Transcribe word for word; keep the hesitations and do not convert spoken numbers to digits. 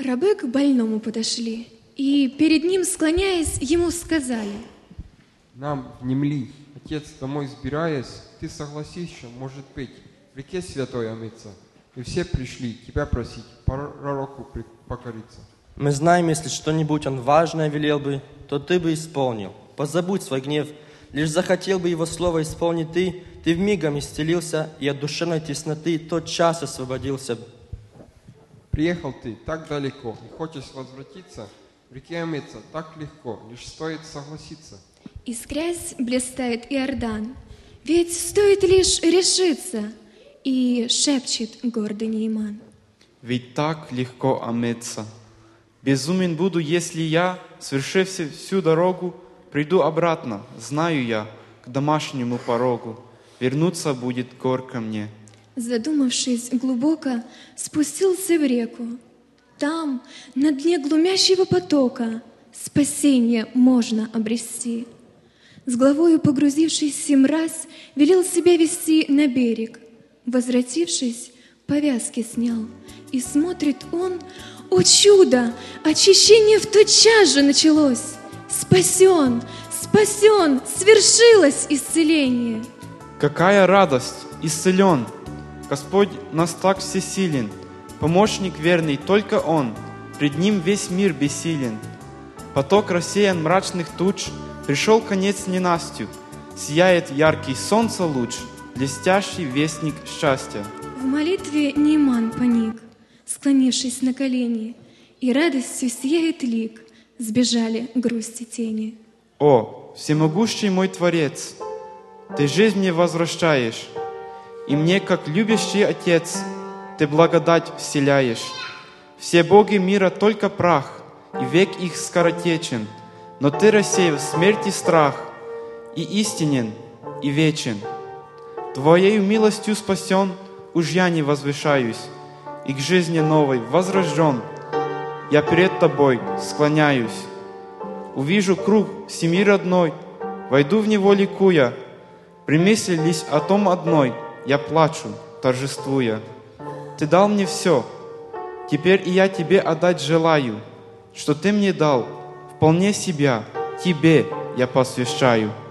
Рабы к больному подошли, и перед ним, склоняясь, ему сказали: «Нам внемли, Отец, домой сбираясь, ты согласишься, может быть, в реке святой омыться, и все пришли тебя просить, пророку покориться». Мы знаем, если что-нибудь он важное велел бы, то ты бы исполнил. Позабудь свой гнев, лишь захотел бы его слово исполнить ты, ты вмигом исцелился, и от душевной тесноты тот час освободился. Приехал ты так далеко, и хочешь возвратиться, в реке омыться так легко, лишь стоит согласиться. Искрясь, блистает Иордан, ведь стоит лишь решиться, и шепчет гордый Нейман: ведь так легко омыться. Безумен буду, если я, свершив всю дорогу, приду обратно, знаю я, к домашнему порогу. Вернуться будет горько мне. Задумавшись глубоко, спустился в реку. Там, на дне глумящего потока, спасение можно обрести. С головою погрузившись семь раз, велел себя вести на берег. Возвратившись, повязки снял, и смотрит он: о чудо! Очищение в тотчас же началось. Спасен, спасен, свершилось исцеление. Какая радость! Исцелен! Господь нас так всесилен, помощник верный только Он, пред Ним весь мир бессилен. Поток рассеян мрачных туч, пришел конец ненастью, сияет яркий солнца луч, блестящий вестник счастья. В молитве Нейман поник, склонившись на колени, и радостью сияет лик, сбежали грусти тени. О, всемогущий мой Творец, Ты жизнь мне возвращаешь, и мне, как любящий Отец, Ты благодать вселяешь. Все боги мира только прах, и век их скоротечен, но Ты рассеял смерть и страх, и истинен, и вечен. Твоею милостью спасен, уж я не возвышаюсь, и к жизни новой возрожден. Я перед Тобой склоняюсь. Увижу круг семьи родной, войду в него ликуя. При мысли лишь о том одной я плачу, торжествуя. Ты дал мне все, теперь и я Тебе отдать желаю, что Ты мне дал, вполне себя Тебе я посвящаю.